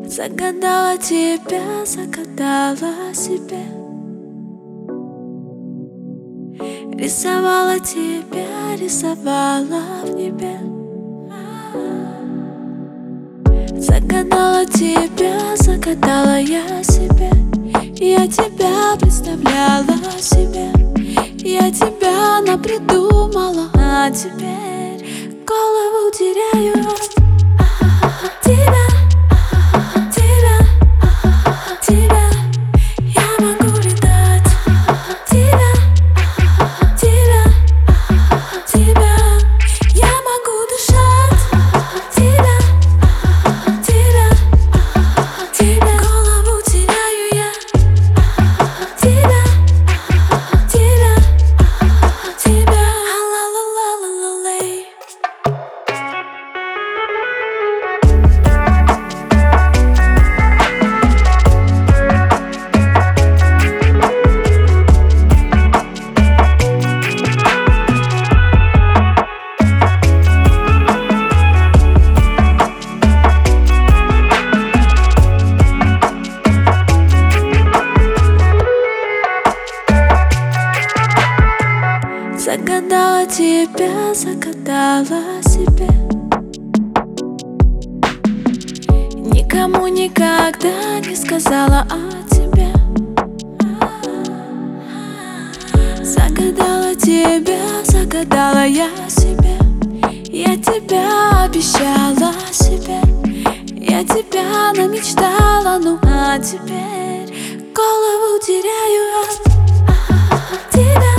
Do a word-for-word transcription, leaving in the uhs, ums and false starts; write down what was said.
Загадала тебя, загадала себе. Рисовала тебя, рисовала в небе. Загадала тебя, загадала я себе. Я тебя представляла себе. Я тебя напридумала, а теперь голову теряю. Тебя Загадала тебя, загадала себе. Никому никогда не сказала о тебе. Загадала тебя, загадала я себе. Я тебя обещала себе. Я тебя намечтала, ну а теперь голову теряю от тебя.